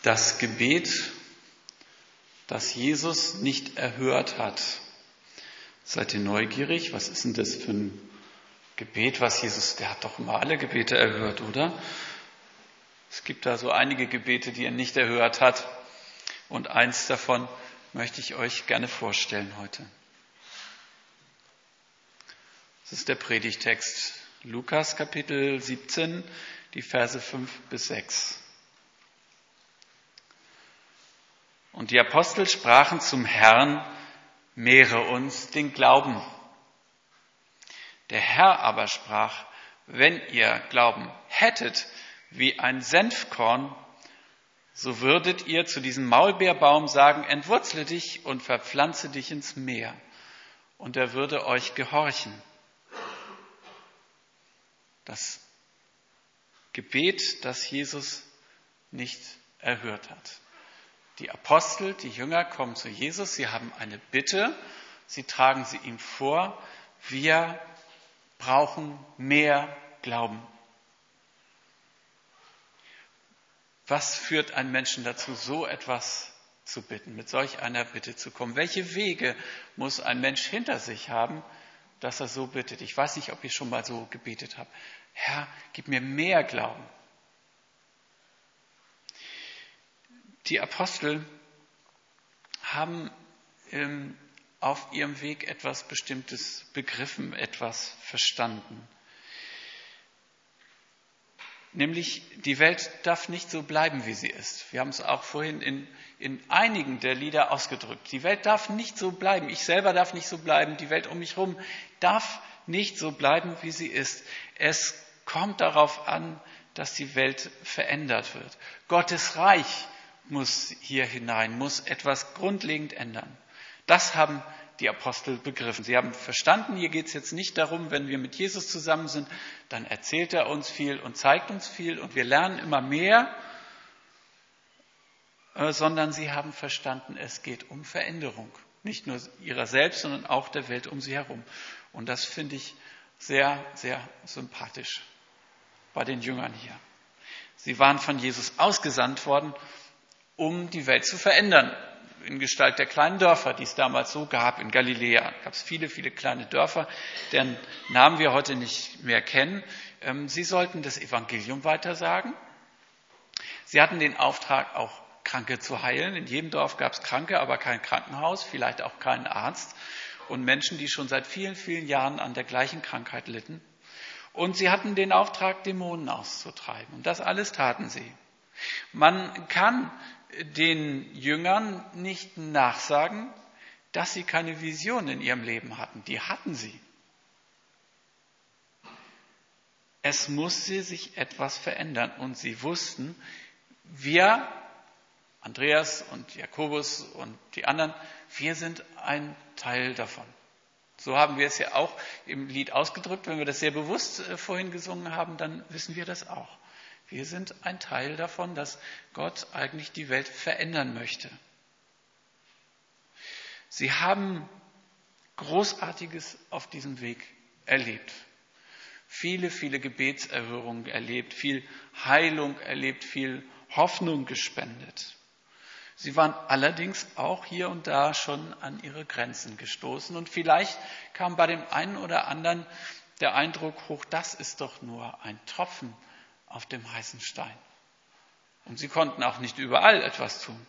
Das Gebet, das Jesus nicht erhört hat. Seid ihr neugierig? Was ist denn das für ein Gebet, was Jesus, der hat doch immer alle Gebete erhört, oder? Es gibt da so einige Gebete, die er nicht erhört hat. Und eins davon möchte ich euch gerne vorstellen heute. Das ist der Predigtext. Lukas Kapitel 17, die Verse 5 bis 6. Und die Apostel sprachen zum Herrn: Mehre uns den Glauben. Der Herr aber sprach: Wenn ihr Glauben hättet wie ein Senfkorn, so würdet ihr zu diesem Maulbeerbaum sagen: Entwurzle dich und verpflanze dich ins Meer. Und er würde euch gehorchen. Das Gebet, das Jesus nicht erhört hat. Die Apostel, die Jünger kommen zu Jesus, sie haben eine Bitte, sie tragen sie ihm vor: Wir brauchen mehr Glauben. Was führt einen Menschen dazu, so etwas zu bitten, mit solch einer Bitte zu kommen? Welche Wege muss ein Mensch hinter sich haben, dass er so bittet? Ich weiß nicht, ob ich schon mal so gebetet habe. Herr, gib mir mehr Glauben. Die Apostel haben auf ihrem Weg etwas Bestimmtes begriffen, etwas verstanden. Nämlich, die Welt darf nicht so bleiben, wie sie ist. Wir haben es auch vorhin in einigen der Lieder ausgedrückt. Die Welt darf nicht so bleiben. Ich selber darf nicht so bleiben. Die Welt um mich herum darf nicht so bleiben, wie sie ist. Es kommt darauf an, dass die Welt verändert wird. Gottes Reich muss hier hinein, muss etwas grundlegend ändern. Das haben die Apostel begriffen. Sie haben verstanden, hier geht es jetzt nicht darum, wenn wir mit Jesus zusammen sind, dann erzählt er uns viel und zeigt uns viel und wir lernen immer mehr, sondern sie haben verstanden, es geht um Veränderung. Nicht nur ihrer selbst, sondern auch der Welt um sie herum. Und das finde ich sehr, sehr sympathisch bei den Jüngern hier. Sie waren von Jesus ausgesandt worden, um die Welt zu verändern. In Gestalt der kleinen Dörfer, die es damals so gab in Galiläa. Gab es viele, viele kleine Dörfer, deren Namen wir heute nicht mehr kennen. Sie sollten das Evangelium weitersagen. Sie hatten den Auftrag, auch Kranke zu heilen. In jedem Dorf gab es Kranke, aber kein Krankenhaus, vielleicht auch keinen Arzt. Und Menschen, die schon seit vielen, vielen Jahren an der gleichen Krankheit litten. Und sie hatten den Auftrag, Dämonen auszutreiben. Und das alles taten sie. Man kann den Jüngern nicht nachsagen, dass sie keine Vision in ihrem Leben hatten. Die hatten sie. Es musste sich etwas verändern. Und sie wussten, wir, Andreas und Jakobus und die anderen, wir sind ein Teil davon. So haben wir es ja auch im Lied ausgedrückt. Wenn wir das sehr bewusst vorhin gesungen haben, dann wissen wir das auch. Wir sind ein Teil davon, dass Gott eigentlich die Welt verändern möchte. Sie haben Großartiges auf diesem Weg erlebt. Viele, viele Gebetserhörungen erlebt, viel Heilung erlebt, viel Hoffnung gespendet. Sie waren allerdings auch hier und da schon an ihre Grenzen gestoßen. Und vielleicht kam bei dem einen oder anderen der Eindruck hoch, das ist doch nur ein Tropfen auf dem heißen Stein. Und sie konnten auch nicht überall etwas tun.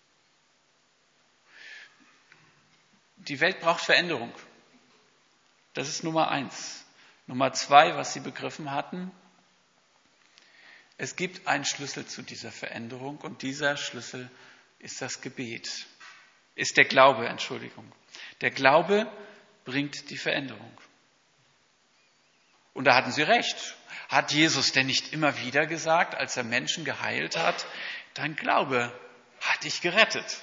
Die Welt braucht Veränderung. Das ist Nummer 1. Nummer 2, was sie begriffen hatten: Es gibt einen Schlüssel zu dieser Veränderung und dieser Schlüssel ist das Gebet. Ist der Glaube, Entschuldigung. Der Glaube bringt die Veränderung. Und da hatten sie recht. Hat Jesus denn nicht immer wieder gesagt, als er Menschen geheilt hat: Dein Glaube hat dich gerettet?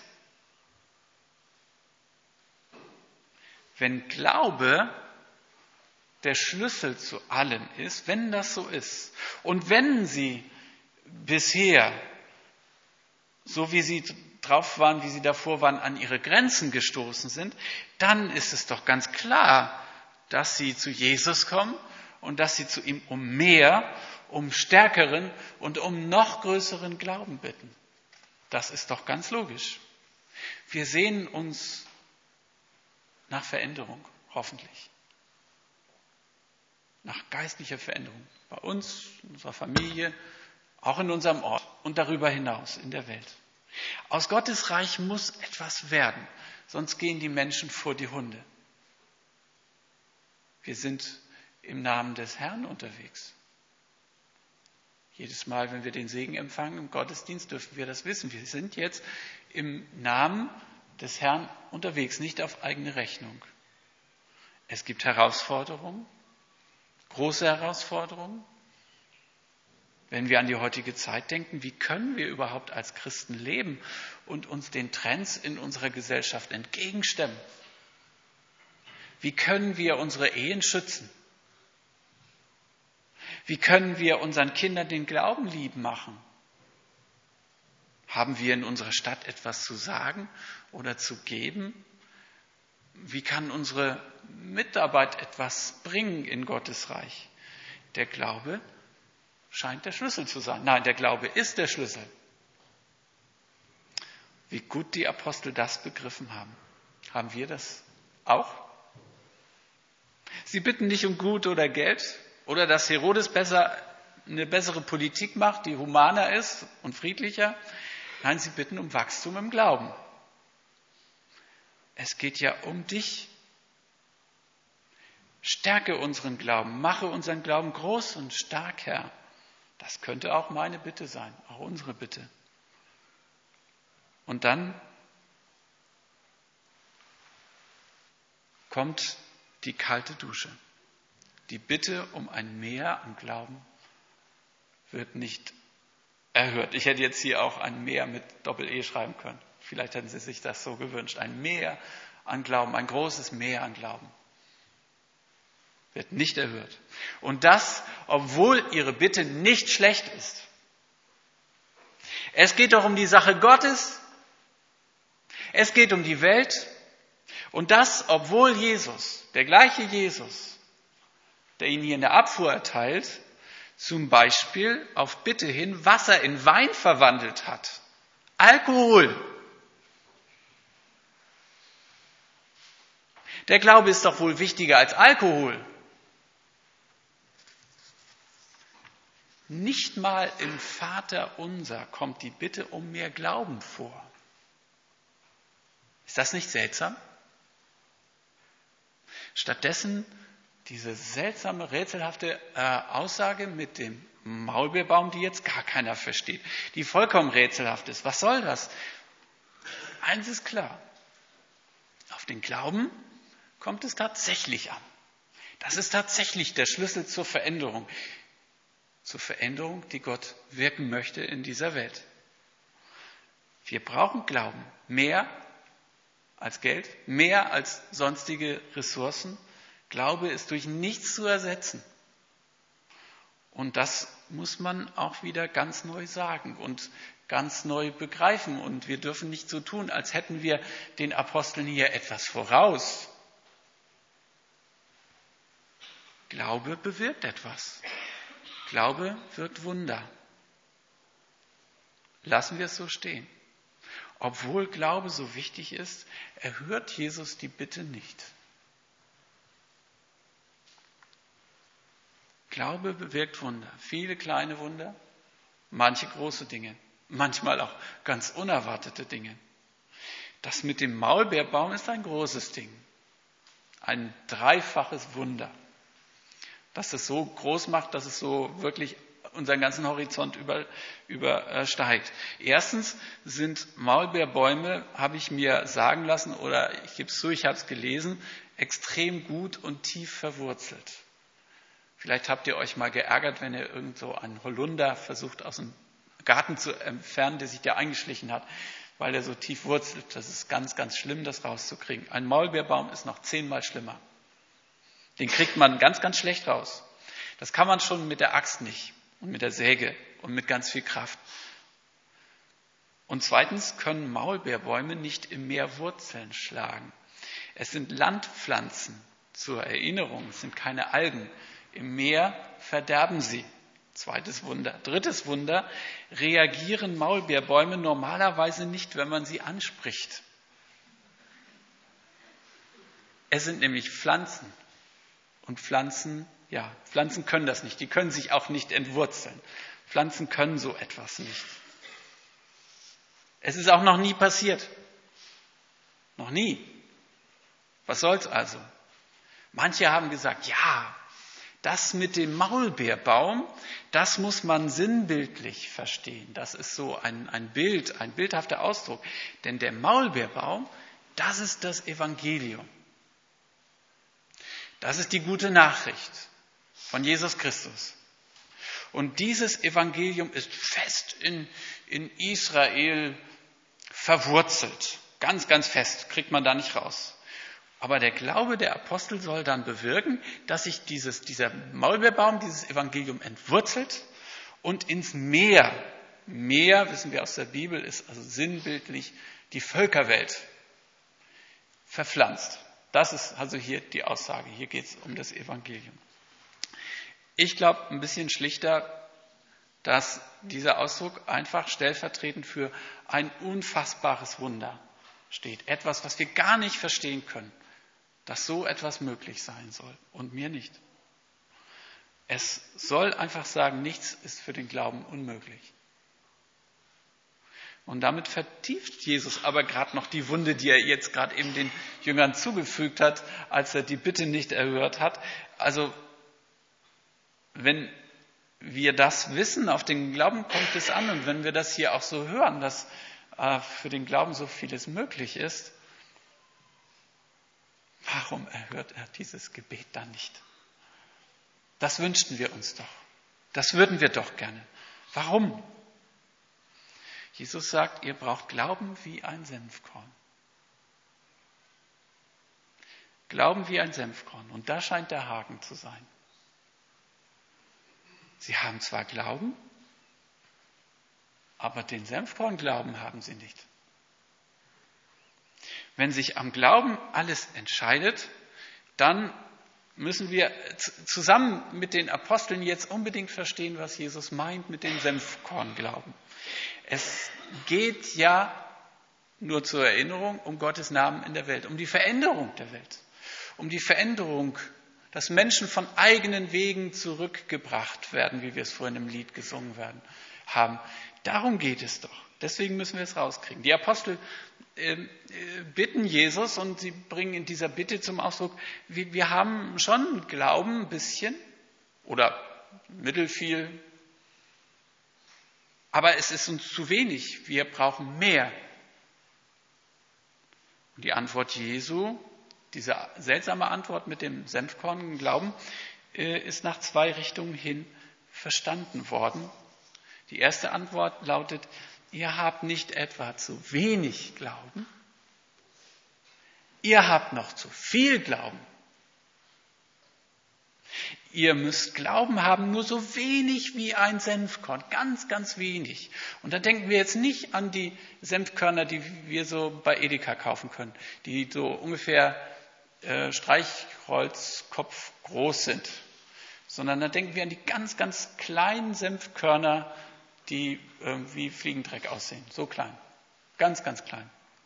Wenn Glaube der Schlüssel zu allem ist, wenn das so ist, und wenn sie bisher, so wie sie drauf waren, wie sie davor waren, an ihre Grenzen gestoßen sind, dann ist es doch ganz klar, dass sie zu Jesus kommen und dass sie zu ihm um mehr, um stärkeren und um noch größeren Glauben bitten. Das ist doch ganz logisch. Wir sehnen uns nach Veränderung, hoffentlich. Nach geistlicher Veränderung. Bei uns, in unserer Familie, auch in unserem Ort und darüber hinaus in der Welt. Aus Gottes Reich muss etwas werden, sonst gehen die Menschen vor die Hunde. Wir sind im Namen des Herrn unterwegs. Jedes Mal, wenn wir den Segen empfangen im Gottesdienst, dürfen wir das wissen. Wir sind jetzt im Namen des Herrn unterwegs, nicht auf eigene Rechnung. Es gibt Herausforderungen, große Herausforderungen. Wenn wir an die heutige Zeit denken, wie können wir überhaupt als Christen leben und uns den Trends in unserer Gesellschaft entgegenstemmen? Wie können wir unsere Ehen schützen? Wie können wir unseren Kindern den Glauben lieb machen? Haben wir in unserer Stadt etwas zu sagen oder zu geben? Wie kann unsere Mitarbeit etwas bringen in Gottes Reich? Der Glaube scheint der Schlüssel zu sein. Nein, der Glaube ist der Schlüssel. Wie gut die Apostel das begriffen haben. Haben wir das auch? Sie bitten nicht um Gut oder Geld oder dass Herodes eine bessere Politik macht, die humaner ist und friedlicher. Nein, sie bitten um Wachstum im Glauben. Es geht ja um dich. Stärke unseren Glauben, mache unseren Glauben groß und stark, Herr. Das könnte auch meine Bitte sein, auch unsere Bitte. Und dann kommt die kalte Dusche. Die Bitte um ein Mehr an Glauben wird nicht erhört. Ich hätte jetzt hier auch ein Mehr mit Doppel-E schreiben können. Vielleicht hätten Sie sich das so gewünscht. Ein Mehr an Glauben, ein großes Mehr an Glauben. Wird nicht erhört. Und das, obwohl Ihre Bitte nicht schlecht ist. Es geht doch um die Sache Gottes. Es geht um die Welt. Und das, obwohl Jesus, der gleiche Jesus, der Ihnen hier in der Abfuhr erteilt, zum Beispiel auf Bitte hin Wasser in Wein verwandelt hat. Alkohol. Der Glaube ist doch wohl wichtiger als Alkohol. Nicht mal im Vater unser kommt die Bitte um mehr Glauben vor. Ist das nicht seltsam? Stattdessen diese seltsame, rätselhafte Aussage mit dem Maulbeerbaum, die jetzt gar keiner versteht, die vollkommen rätselhaft ist. Was soll das? Eins ist klar. Auf den Glauben kommt es tatsächlich an. Das ist tatsächlich der Schlüssel zur Veränderung. Zur Veränderung, die Gott wirken möchte in dieser Welt. Wir brauchen Glauben. Mehr als Geld, mehr als sonstige Ressourcen. Glaube ist durch nichts zu ersetzen. Und das muss man auch wieder ganz neu sagen und ganz neu begreifen. Und wir dürfen nicht so tun, als hätten wir den Aposteln hier etwas voraus. Glaube bewirkt etwas. Glaube wirkt Wunder. Lassen wir es so stehen. Obwohl Glaube so wichtig ist, erhört Jesus die Bitte nicht. Glaube bewirkt Wunder. Viele kleine Wunder, manche große Dinge, manchmal auch ganz unerwartete Dinge. Das mit dem Maulbeerbaum ist ein großes Ding. Ein dreifaches Wunder. Dass es so groß macht, dass es so wirklich unseren ganzen Horizont übersteigt. Erstens sind Maulbeerbäume, habe ich mir sagen lassen, oder ich gebe es zu, ich habe es gelesen, extrem gut und tief verwurzelt. Vielleicht habt ihr euch mal geärgert, wenn ihr irgend so einen Holunder versucht aus dem Garten zu entfernen, der sich da eingeschlichen hat, weil er so tief wurzelt. Das ist ganz, ganz schlimm, das rauszukriegen. Ein Maulbeerbaum ist noch 10-mal schlimmer. Den kriegt man ganz, ganz schlecht raus. Das kann man schon mit der Axt nicht und mit der Säge und mit ganz viel Kraft. Und zweitens können Maulbeerbäume nicht im Meer Wurzeln schlagen. Es sind Landpflanzen zur Erinnerung, es sind keine Algen. Im Meer verderben sie Zweites Wunder. Drittes Wunder, reagieren Maulbeerbäume normalerweise nicht, wenn man sie anspricht. Es sind nämlich Pflanzen. Und Pflanzen können das nicht. Die können sich auch nicht entwurzeln. Pflanzen können so etwas nicht. Es ist auch noch nie passiert. Noch nie. Was soll's also? Manche haben gesagt, ja, das mit dem Maulbeerbaum, das muss man sinnbildlich verstehen. Das ist so ein Bild, ein bildhafter Ausdruck. Denn der Maulbeerbaum, das ist das Evangelium. Das ist die gute Nachricht von Jesus Christus. Und dieses Evangelium ist fest in Israel verwurzelt. Ganz, ganz fest, kriegt man da nicht raus. Aber der Glaube der Apostel soll dann bewirken, dass sich dieser Maulbeerbaum, dieses Evangelium entwurzelt und ins Meer, wissen wir aus der Bibel, ist also sinnbildlich die Völkerwelt verpflanzt. Das ist also hier die Aussage. Hier geht es um das Evangelium. Ich glaube, ein bisschen schlichter, dass dieser Ausdruck einfach stellvertretend für ein unfassbares Wunder steht. Etwas, was wir gar nicht verstehen können, dass so etwas möglich sein soll und mir nicht. Es soll einfach sagen, nichts ist für den Glauben unmöglich. Und damit vertieft Jesus aber gerade noch die Wunde, die er jetzt gerade eben den Jüngern zugefügt hat, als er die Bitte nicht erhört hat. Also, wenn wir das wissen, auf den Glauben kommt es an, und wenn wir das hier auch so hören, dass für den Glauben so vieles möglich ist, warum erhört er dieses Gebet dann nicht? Das wünschten wir uns doch. Das würden wir doch gerne. Warum? Jesus sagt, ihr braucht Glauben wie ein Senfkorn. Glauben wie ein Senfkorn. Und da scheint der Haken zu sein. Sie haben zwar Glauben, aber den Senfkornglauben haben sie nicht. Wenn sich am Glauben alles entscheidet, dann müssen wir zusammen mit den Aposteln jetzt unbedingt verstehen, was Jesus meint mit dem Senfkornglauben. Es geht ja, nur zur Erinnerung, um Gottes Namen in der Welt, um die Veränderung der Welt, um die Veränderung, dass Menschen von eigenen Wegen zurückgebracht werden, wie wir es vorhin im Lied gesungen haben. Darum geht es doch. Deswegen müssen wir es rauskriegen. Die Apostel bitten Jesus und sie bringen in dieser Bitte zum Ausdruck, wir haben schon Glauben ein bisschen oder mittelfiel, aber es ist uns zu wenig. Wir brauchen mehr. Und die Antwort Jesu, diese seltsame Antwort mit dem Senfkornglauben, ist nach zwei Richtungen hin verstanden worden. Die erste Antwort lautet, ihr habt nicht etwa zu wenig Glauben, ihr habt noch zu viel Glauben. Ihr müsst Glauben haben, nur so wenig wie ein Senfkorn, ganz, ganz wenig. Und da denken wir jetzt nicht an die Senfkörner, die wir so bei Edeka kaufen können, die so ungefähr Streichholzkopf groß sind, sondern da denken wir an die ganz, ganz kleinen Senfkörner, die wie Fliegendreck aussehen, so klein, ganz, ganz klein.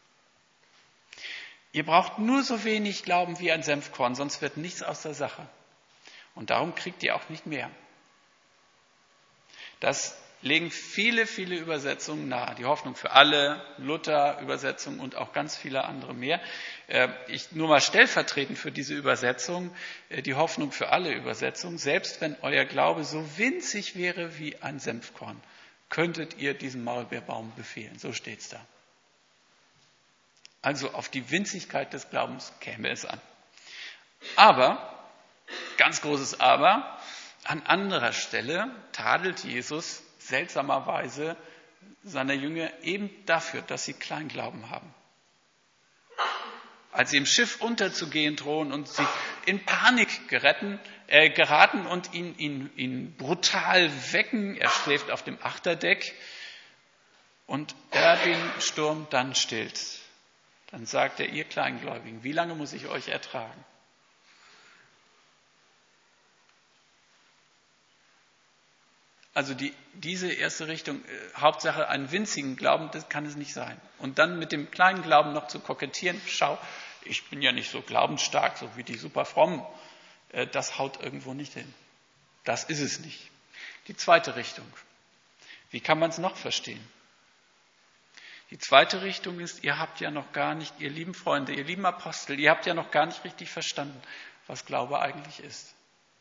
Ihr braucht nur so wenig Glauben wie ein Senfkorn, sonst wird nichts aus der Sache. Und darum kriegt ihr auch nicht mehr. Das legen viele, viele Übersetzungen nahe. Die Hoffnung für alle, Luther-Übersetzung und auch ganz viele andere mehr. Ich nur mal stellvertretend für diese Übersetzung, die Hoffnung für alle Übersetzung. Selbst wenn euer Glaube so winzig wäre wie ein Senfkorn, könntet ihr diesen Maulbeerbaum befehlen. So steht's da. Also auf die Winzigkeit des Glaubens käme es an. Aber, ganz großes Aber, an anderer Stelle tadelt Jesus seltsamerweise seine Jünger eben dafür, dass sie Kleinglauben haben. Als sie im Schiff unterzugehen drohen und sie in Panik geraten und ihn brutal wecken, er schläft auf dem Achterdeck und er den Sturm dann stillt. Dann sagt er, ihr Kleingläubigen, wie lange muss ich euch ertragen? Also diese erste Richtung, Hauptsache einen winzigen Glauben, das kann es nicht sein. Und dann mit dem kleinen Glauben noch zu kokettieren, schau, ich bin ja nicht so glaubensstark, so wie die super frommen, das haut irgendwo nicht hin. Das ist es nicht. Die zweite Richtung. Wie kann man es noch verstehen? Die zweite Richtung ist, ihr habt ja noch gar nicht, ihr lieben Freunde, ihr lieben Apostel, ihr habt ja noch gar nicht richtig verstanden, was Glaube eigentlich ist.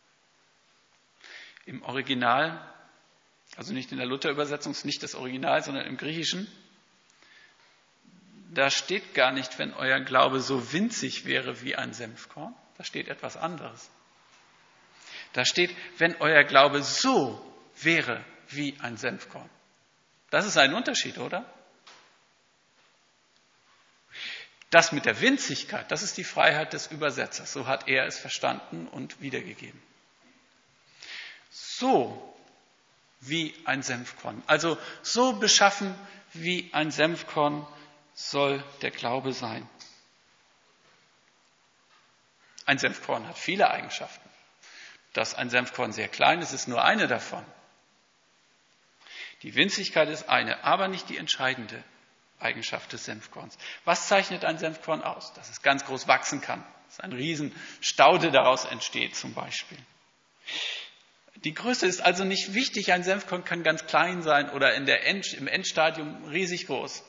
Im Original, also nicht in der Luther-Übersetzung, ist nicht das Original, sondern im Griechischen, da steht gar nicht, wenn euer Glaube so winzig wäre wie ein Senfkorn. Da steht etwas anderes. Da steht, wenn euer Glaube so wäre wie ein Senfkorn. Das ist ein Unterschied, oder? Das mit der Winzigkeit, das ist die Freiheit des Übersetzers. So hat er es verstanden und wiedergegeben. So wie ein Senfkorn. Also so beschaffen wie ein Senfkorn soll der Glaube sein. Ein Senfkorn hat viele Eigenschaften. Dass ein Senfkorn sehr klein ist, ist nur eine davon. Die Winzigkeit ist eine, aber nicht die entscheidende Eigenschaft des Senfkorns. Was zeichnet ein Senfkorn aus? Dass es ganz groß wachsen kann, dass ein Riesenstaude daraus entsteht zum Beispiel. Die Größe ist also nicht wichtig, ein Senfkorn kann ganz klein sein oder im Endstadium riesig groß.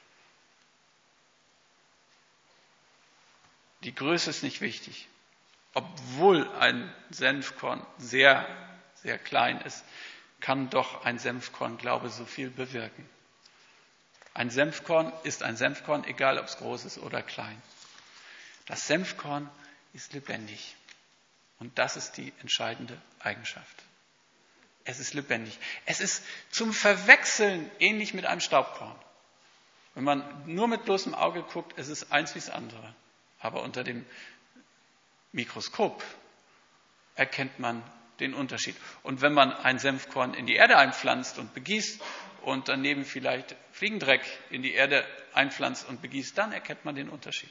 Die Größe ist nicht wichtig. Obwohl ein Senfkorn sehr, sehr klein ist, kann doch ein Senfkorn, Glaube, so viel bewirken. Ein Senfkorn ist ein Senfkorn, egal ob es groß ist oder klein. Das Senfkorn ist lebendig. Und das ist die entscheidende Eigenschaft. Es ist lebendig. Es ist zum Verwechseln ähnlich mit einem Staubkorn. Wenn man nur mit bloßem Auge guckt, es ist eins wie das andere. Aber unter dem Mikroskop erkennt man den Unterschied. Und wenn man ein Senfkorn in die Erde einpflanzt und begießt und daneben vielleicht Fliegendreck in die Erde einpflanzt und begießt, dann erkennt man den Unterschied.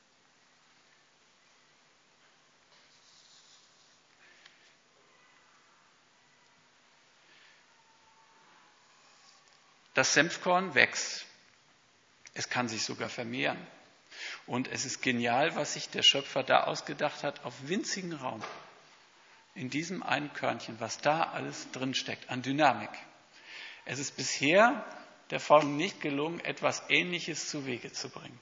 Das Senfkorn wächst. Es kann sich sogar vermehren. Und es ist genial, was sich der Schöpfer da ausgedacht hat, auf winzigen Raum. In diesem einen Körnchen, was da alles drinsteckt, an Dynamik. Es ist bisher der Forschung nicht gelungen, etwas Ähnliches zu Wege zu bringen.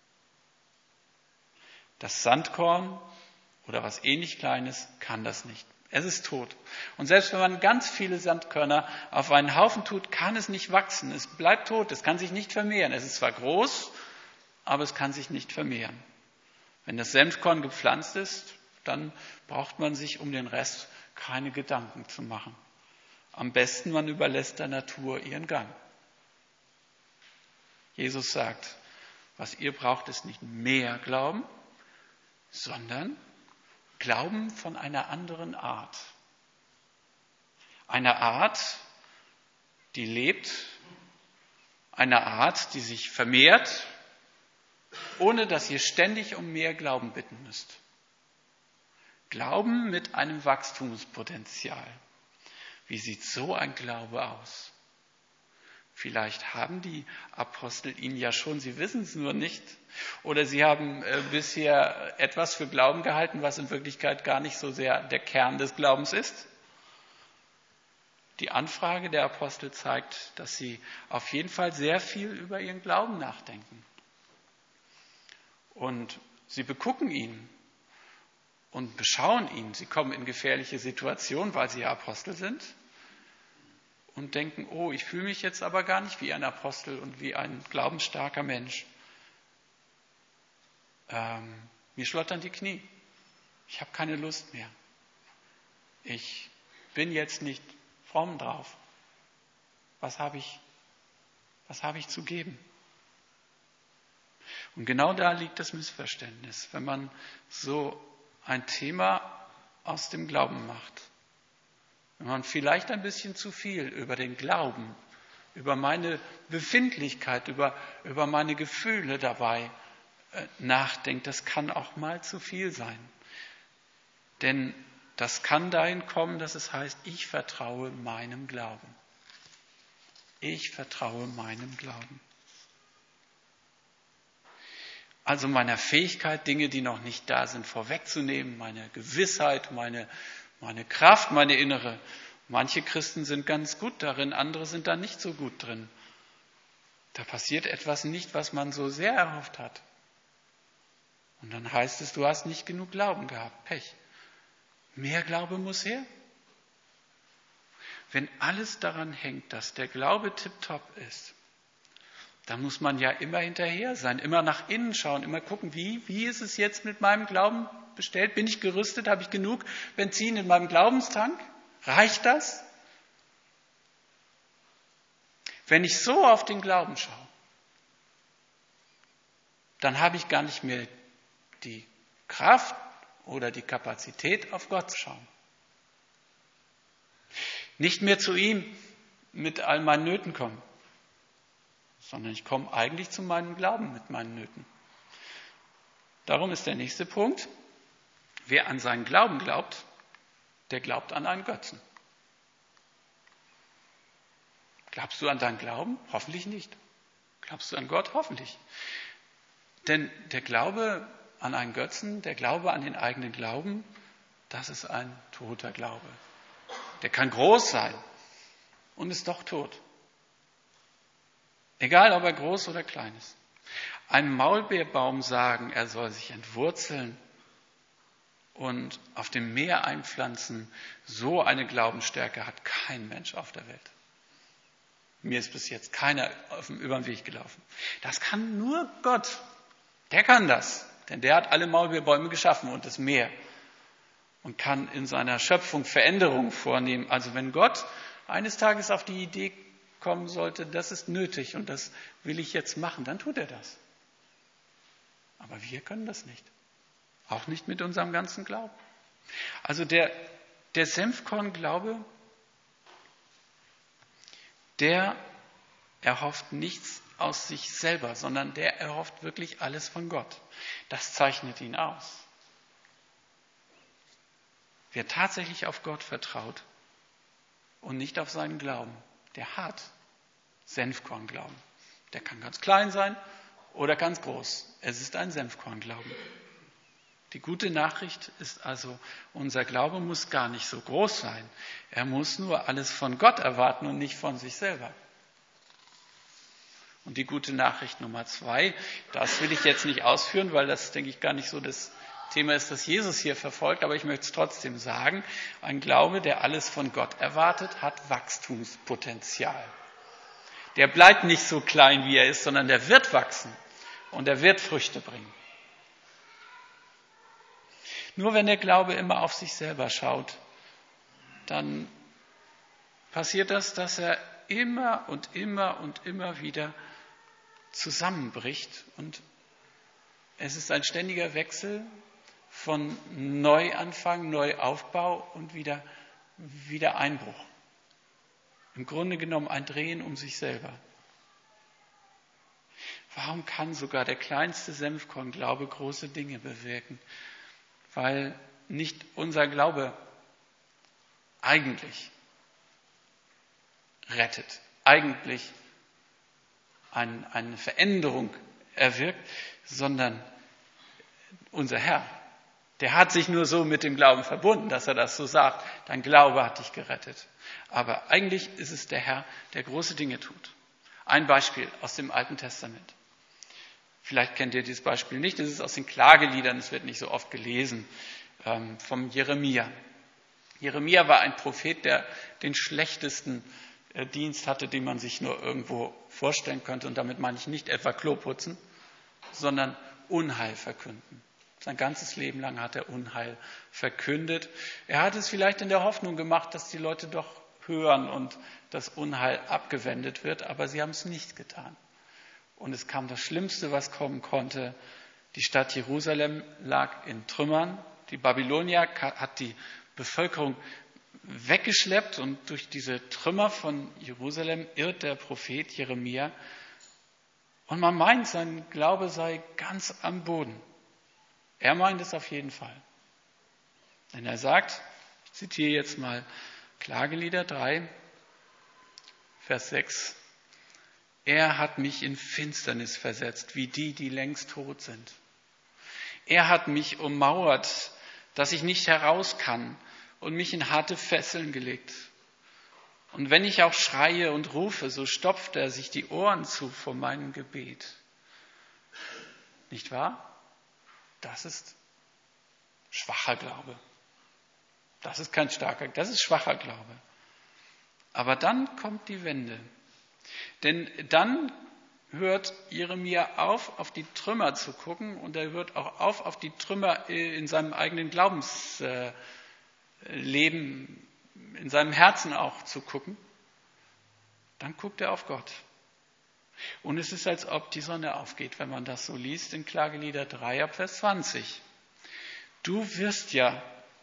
Das Sandkorn oder was ähnlich Kleines kann das nicht. Es ist tot. Und selbst wenn man ganz viele Sandkörner auf einen Haufen tut, kann es nicht wachsen. Es bleibt tot, es kann sich nicht vermehren. Es ist zwar groß, aber es kann sich nicht vermehren. Wenn das Senfkorn gepflanzt ist, dann braucht man sich um den Rest keine Gedanken zu machen. Am besten, man überlässt der Natur ihren Gang. Jesus sagt, was ihr braucht, ist nicht mehr Glauben, sondern Glauben von einer anderen Art. Eine Art, die lebt, eine Art, die sich vermehrt, ohne dass ihr ständig um mehr Glauben bitten müsst. Glauben mit einem Wachstumspotenzial. Wie sieht so ein Glaube aus? Vielleicht haben die Apostel ihn ja schon, sie wissen es nur nicht. Oder sie haben bisher etwas für Glauben gehalten, was in Wirklichkeit gar nicht so sehr der Kern des Glaubens ist. Die Anfrage der Apostel zeigt, dass sie auf jeden Fall sehr viel über ihren Glauben nachdenken. Und sie begucken ihn und beschauen ihn. Sie kommen in gefährliche Situationen, weil sie ja Apostel sind. Und denken, oh, ich fühle mich jetzt aber gar nicht wie ein Apostel und wie ein glaubensstarker Mensch. Mir schlottern die Knie. Ich habe keine Lust mehr. Ich bin jetzt nicht fromm drauf. Was habe ich zu geben? Und genau da liegt das Missverständnis, wenn man so ein Thema aus dem Glauben macht. Wenn man vielleicht ein bisschen zu viel über den Glauben, über meine Befindlichkeit, über meine Gefühle dabei nachdenkt, das kann auch mal zu viel sein. Denn das kann dahin kommen, dass es heißt, ich vertraue meinem Glauben. Ich vertraue meinem Glauben. Also meiner Fähigkeit, Dinge, die noch nicht da sind, vorwegzunehmen, meine Gewissheit, meine Kraft, meine innere. Manche Christen sind ganz gut darin, andere sind da nicht so gut drin. Da passiert etwas nicht, was man so sehr erhofft hat. Und dann heißt es, du hast nicht genug Glauben gehabt. Pech. Mehr Glaube muss her. Wenn alles daran hängt, dass der Glaube tipptopp ist, da muss man ja immer hinterher sein, immer nach innen schauen, immer gucken, wie ist es jetzt mit meinem Glauben bestellt? Bin ich gerüstet? Habe ich genug Benzin in meinem Glaubenstank? Reicht das? Wenn ich so auf den Glauben schaue, dann habe ich gar nicht mehr die Kraft oder die Kapazität, auf Gott zu schauen. Nicht mehr zu ihm mit all meinen Nöten kommen, sondern ich komme eigentlich zu meinem Glauben mit meinen Nöten. Darum ist der nächste Punkt, wer an seinen Glauben glaubt, der glaubt an einen Götzen. Glaubst du an deinen Glauben? Hoffentlich nicht. Glaubst du an Gott? Hoffentlich. Denn der Glaube an einen Götzen, der Glaube an den eigenen Glauben, das ist ein toter Glaube. Der kann groß sein und ist doch tot. Egal, ob er groß oder klein ist. Einem Maulbeerbaum sagen, er soll sich entwurzeln und auf dem Meer einpflanzen, so eine Glaubensstärke hat kein Mensch auf der Welt. Mir ist bis jetzt keiner über den Weg gelaufen. Das kann nur Gott. Der kann das, denn der hat alle Maulbeerbäume geschaffen und das Meer und kann in seiner Schöpfung Veränderungen vornehmen. Also wenn Gott eines Tages auf die Idee kommen sollte, das ist nötig und das will ich jetzt machen, dann tut er das. Aber wir können das nicht. Auch nicht mit unserem ganzen Glauben. Also der Senfkorn-Glaube, der erhofft nichts aus sich selber, sondern der erhofft wirklich alles von Gott. Das zeichnet ihn aus. Wer tatsächlich auf Gott vertraut und nicht auf seinen Glauben, der hat Senfkornglauben. Der kann ganz klein sein oder ganz groß. Es ist ein Senfkornglauben. Die gute Nachricht ist also, unser Glaube muss gar nicht so groß sein. Er muss nur alles von Gott erwarten und nicht von sich selber. Und die gute Nachricht Nummer 2, das will ich jetzt nicht ausführen, weil das, denke ich, gar nicht so das Thema ist, das Jesus hier verfolgt, aber ich möchte es trotzdem sagen. Ein Glaube, der alles von Gott erwartet, hat Wachstumspotenzial. Der bleibt nicht so klein, wie er ist, sondern der wird wachsen und er wird Früchte bringen. Nur wenn der Glaube immer auf sich selber schaut, dann passiert das, dass er immer und immer und immer wieder zusammenbricht. Und es ist ein ständiger Wechsel von Neuanfang, Neuaufbau und wieder Einbruch. Im Grunde genommen ein Drehen um sich selber. Warum kann sogar der kleinste Senfkornglaube große Dinge bewirken? Weil nicht unser Glaube eigentlich rettet, eigentlich eine Veränderung erwirkt, sondern unser Herr, der hat sich nur so mit dem Glauben verbunden, dass er das so sagt, dein Glaube hat dich gerettet. Aber eigentlich ist es der Herr, der große Dinge tut. Ein Beispiel aus dem Alten Testament. Vielleicht kennt ihr dieses Beispiel nicht, das ist aus den Klageliedern, es wird nicht so oft gelesen, vom Jeremia. Jeremia war ein Prophet, der den schlechtesten Dienst hatte, den man sich nur irgendwo vorstellen könnte. Und damit meine ich nicht etwa Klo putzen, sondern Unheil verkünden. Sein ganzes Leben lang hat er Unheil verkündet. Er hat es vielleicht in der Hoffnung gemacht, dass die Leute doch hören und das Unheil abgewendet wird, aber sie haben es nicht getan. Und es kam das Schlimmste, was kommen konnte. Die Stadt Jerusalem lag in Trümmern. Die Babylonier hat die Bevölkerung weggeschleppt und durch diese Trümmer von Jerusalem irrt der Prophet Jeremia. Und man meint, sein Glaube sei ganz am Boden. Er meint es auf jeden Fall. Denn er sagt, zitiere jetzt mal Klagelieder 3, Vers 6. Er hat mich in Finsternis versetzt, wie die, die längst tot sind. Er hat mich ummauert, dass ich nicht heraus kann, und mich in harte Fesseln gelegt. Und wenn ich auch schreie und rufe, so stopft er sich die Ohren zu vor meinem Gebet. Nicht wahr? Das ist schwacher Glaube. Das ist kein starker, das ist schwacher Glaube. Aber dann kommt die Wende. Denn dann hört Jeremia auf die Trümmer zu gucken, und er hört auch auf die Trümmer in seinem eigenen Glaubensleben, in seinem Herzen auch zu gucken. Dann guckt er auf Gott. Und es ist, als ob die Sonne aufgeht, wenn man das so liest in Klagelieder 3 ab Vers 20. Du wirst ja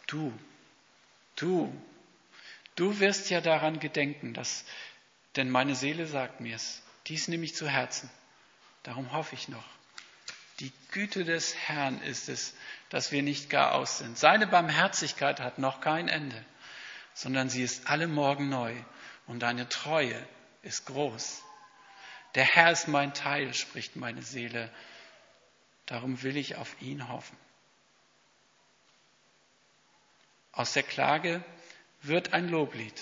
daran gedenken, denn meine Seele sagt mir's, dies nehme ich zu Herzen. Darum hoffe ich noch. Die Güte des Herrn ist es, dass wir nicht gar aus sind. Seine Barmherzigkeit hat noch kein Ende, sondern sie ist alle Morgen neu, und deine Treue ist groß. Der Herr ist mein Teil, spricht meine Seele. Darum will ich auf ihn hoffen. Aus der Klage wird ein Loblied.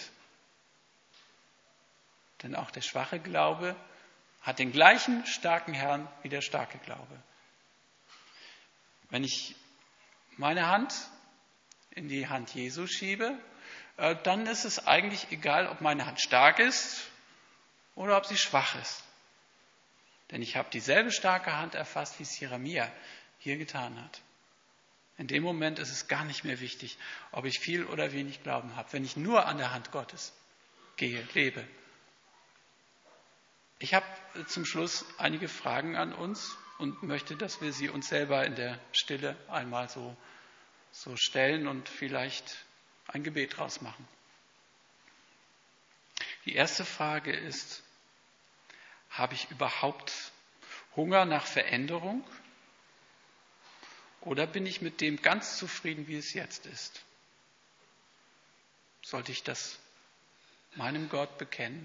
Denn auch der schwache Glaube hat den gleichen starken Herrn wie der starke Glaube. Wenn ich meine Hand in die Hand Jesu schiebe, dann ist es eigentlich egal, ob meine Hand stark ist oder ob sie schwach ist. Denn ich habe dieselbe starke Hand erfasst, wie es Jeremia hier getan hat. In dem Moment ist es gar nicht mehr wichtig, ob ich viel oder wenig Glauben habe, wenn ich nur an der Hand Gottes gehe, lebe. Ich habe zum Schluss einige Fragen an uns und möchte, dass wir sie uns selber in der Stille einmal so stellen und vielleicht ein Gebet draus machen. Die erste Frage ist: Habe ich überhaupt Hunger nach Veränderung? Oder bin ich mit dem ganz zufrieden, wie es jetzt ist? Sollte ich das meinem Gott bekennen?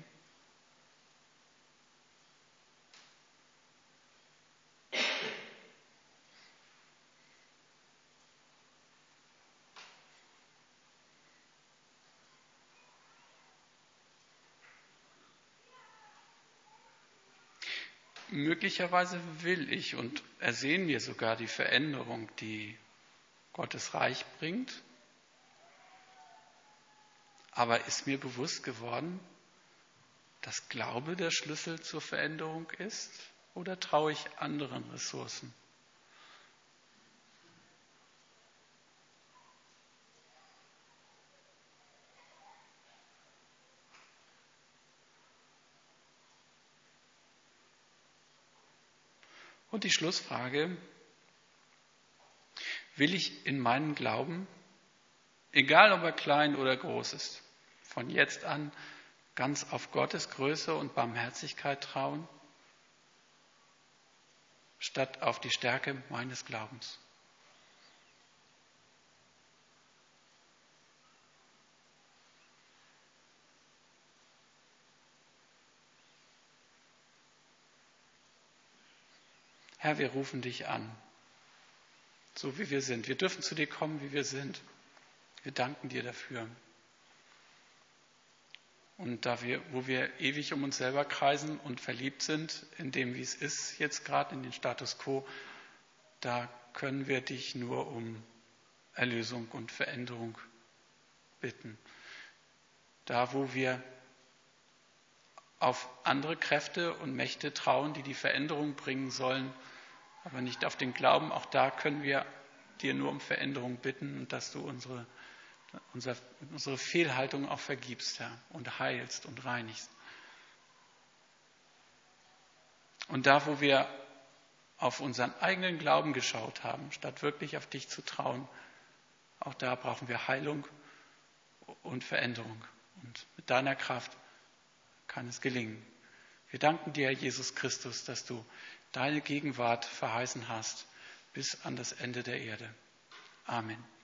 Möglicherweise will ich und ersehen mir sogar die Veränderung, die Gottes Reich bringt. Aber ist mir bewusst geworden, dass Glaube der Schlüssel zur Veränderung ist? Oder traue ich anderen Ressourcen? Und die Schlussfrage: Will ich in meinen Glauben, egal ob er klein oder groß ist, von jetzt an ganz auf Gottes Größe und Barmherzigkeit trauen, statt auf die Stärke meines Glaubens? Herr, wir rufen dich an, so wie wir sind. Wir dürfen zu dir kommen, wie wir sind. Wir danken dir dafür. Und wo wir ewig um uns selber kreisen und verliebt sind, in dem, wie es ist, jetzt gerade in den Status quo, da können wir dich nur um Erlösung und Veränderung bitten. Da, wo wir auf andere Kräfte und Mächte trauen, die die Veränderung bringen sollen, aber nicht auf den Glauben, auch da können wir dir nur um Veränderung bitten und dass du unsere Fehlhaltung auch vergibst, Herr, und heilst und reinigst. Und da, wo wir auf unseren eigenen Glauben geschaut haben, statt wirklich auf dich zu trauen, auch da brauchen wir Heilung und Veränderung. Und mit deiner Kraft kann es gelingen. Wir danken dir, Herr Jesus Christus, dass du deine Gegenwart verheißen hast bis an das Ende der Erde. Amen.